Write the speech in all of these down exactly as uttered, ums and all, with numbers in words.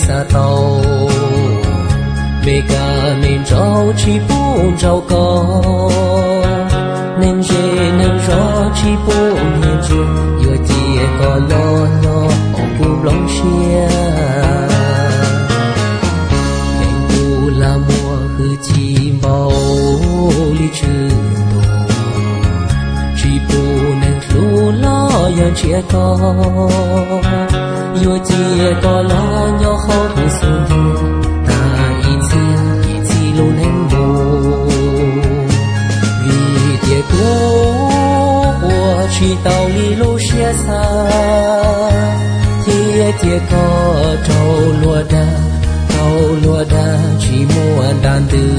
xa tàu bề cả nên rau chỉ buồn rau có nên dễ nên rõ chỉ buồn nên dễ vừa chỉ có lo lo ông cũng lòng chia nên tu là mùa hư chỉ bao lý trừ đồ chỉ buồn nên lu lo yên chia có vừa chỉ có lo nhỏ khó thì xuân ta ít chia ít chỉ luôn em buồn vì tiếc của chỉ tàu đi lối xe xa tiếc tiếc có trâu lúa đa trâu lúa đa chỉ muốn đàn từ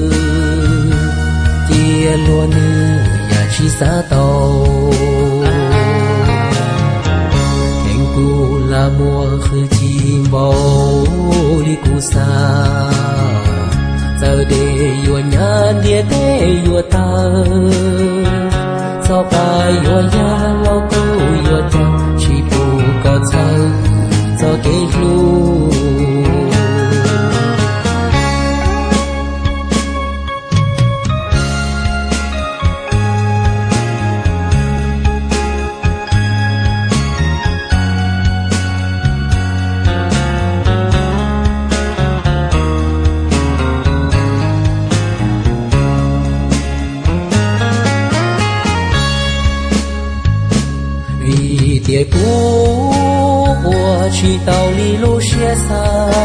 tiếc lúa nữ nhà chỉ xa tàu keng cu là mùa khơi chim bao đi cu xa giờ để yêu nhà địa để yêu ta sau ta yêu nhà lo cô yêu ta chỉ bu có sao cho cái lu tiếc của chỉ tàu đi lối xe xa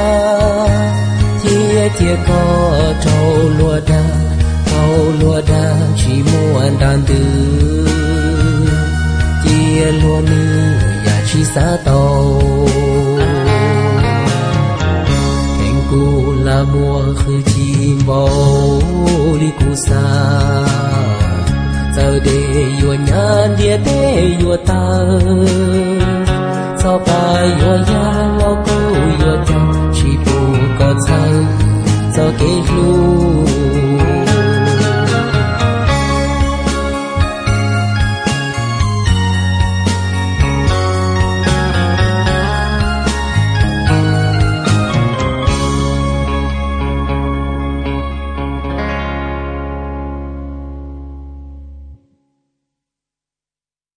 tiếc tiếc có trâu lúa đa trâu lúa đa chỉ muốn đàn từ tiếc lúa nữ nhà chỉ xa tàu keng cu là mùa khơi chim bao đi cu xa giờ để yêu nhà địa để yêu ta sau ta yêu nhà lo cô yêu ta